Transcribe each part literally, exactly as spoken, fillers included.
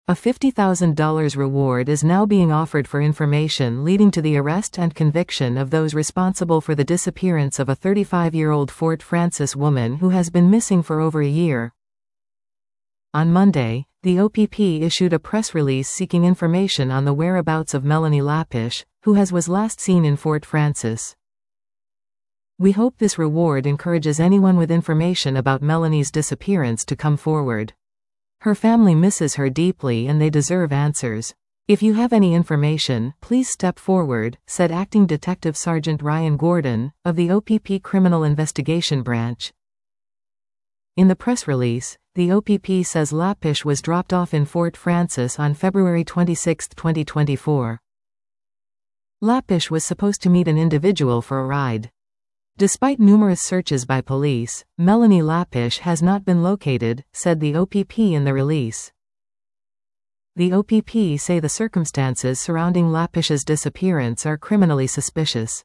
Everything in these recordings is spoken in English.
A fifty thousand dollars reward is now being offered for information leading to the arrest and conviction of those responsible for the disappearance of a thirty-five-year-old Fort Frances woman who has been missing for over a year. On Monday, the O P P issued a press release seeking information on the whereabouts of Melanie Lappisch, who has was last seen in Fort Frances. "We hope this reward encourages anyone with information about Melanie's disappearance to come forward. Her family misses her deeply and they deserve answers. If you have any information, please step forward," said Acting Detective Sergeant Ryan Gordon, of the O P P Criminal Investigation Branch. In the press release, the O P P says Lappisch was dropped off in Fort Frances on February twenty-sixth, twenty twenty-four. Lappisch was supposed to meet an individual for a ride. Despite numerous searches by police, Melanie Lappisch has not been located, said the O P P in the release. The O P P say the circumstances surrounding Lappisch's disappearance are criminally suspicious.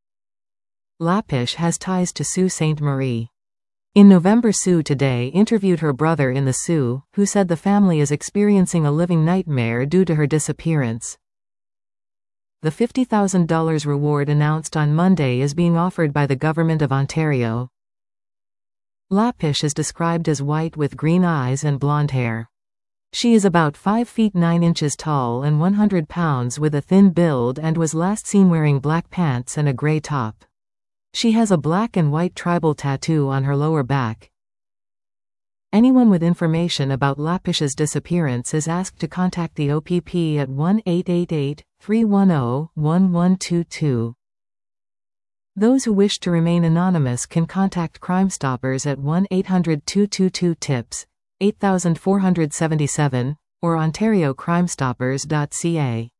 Lappisch has ties to Sault Ste. Marie. In November, Sault Today interviewed her brother in the Sault, who said the family is experiencing a living nightmare due to her disappearance. The fifty thousand dollars reward announced on Monday is being offered by the Government of Ontario. Lappisch is described as white with green eyes and blonde hair. She is about five feet nine inches tall and one hundred pounds with a thin build and was last seen wearing black pants and a gray top. She has a black and white tribal tattoo on her lower back. Anyone with information about Lappisch's disappearance is asked to contact the O P P at one eight eight eight, three one zero, one one two two. Those who wish to remain anonymous can contact Crime Stoppers at one eight hundred, two two two, TIPS, eight four seven seven, or ontario crime stoppers dot c a.